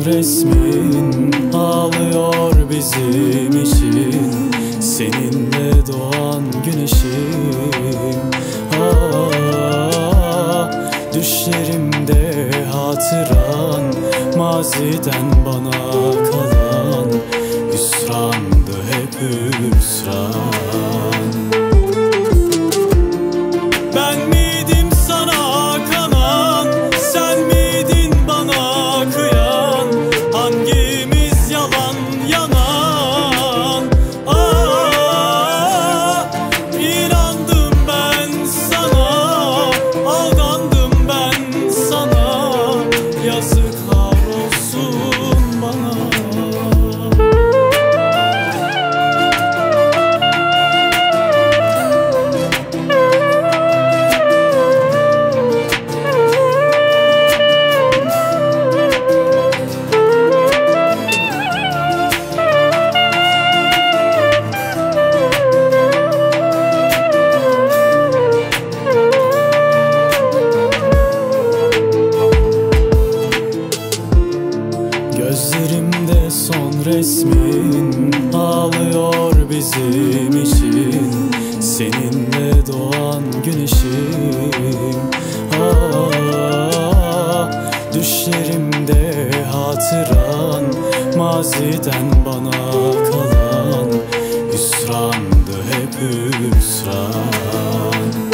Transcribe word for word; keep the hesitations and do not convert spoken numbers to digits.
resmin ağlıyor bizim için, seninle doğan güneşim. Ah, düşlerimde hatıran, maziden bana kalan hüsrandı, hep hüsran. Ben miydim sana kanan, sen miydin bana kıyan? Hangimiz yalan yanan? Ah, inandım ben sana, aldandım ben sana, yazıklar olsun bana. Gözlerimde son resmin ağlıyor bizim için, seninle doğan güneşim. Ah, düşlerimde hatıran, maziden bana kalan hüsrandı, hep hüsran.